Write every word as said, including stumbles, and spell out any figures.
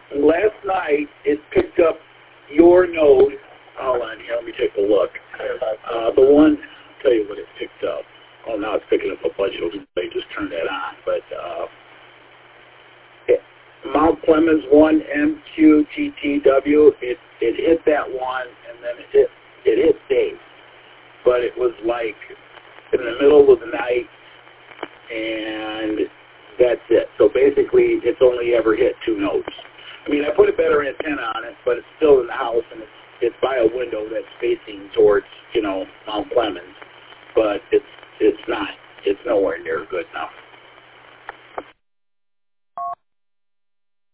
last night it picked up your node. Hold on here, let me take a look. Uh, the one, I'll tell you what it picked up. Oh, now it's picking up a bunch of them. They just turned that on. But uh, it, Mount Clemens one M Q T T W, it, it hit that one, and then it hit, it hit Dave. But it was like in the middle of the night, and that's it. So basically, it's only ever hit two nodes. I mean, I put a better antenna on it, but it's still in the house, and it's, it's by a window that's facing towards